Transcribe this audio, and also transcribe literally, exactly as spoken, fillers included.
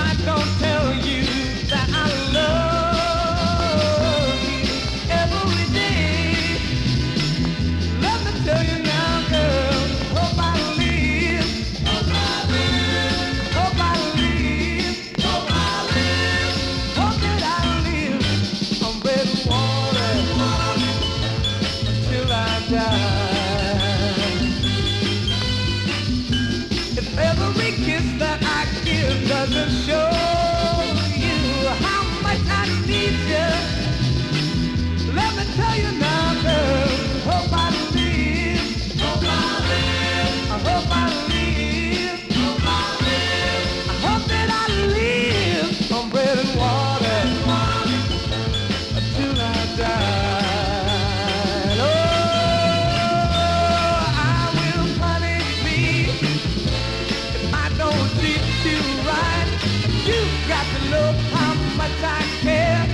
I don't tell you that I love you every day. Let me tell you now, girl, hope I live, hope I live, hope I live, hope I live, hope that I live on bread and water till I die. If every kiss that I give doesn't show you how much I need you, let me tell you now, girl, hope I live, hope I live, I hope I live, hope I live, I hope that I live on bread and water till I die. Oh, I will punish me if I don't treat you right. You've got to know how much I care.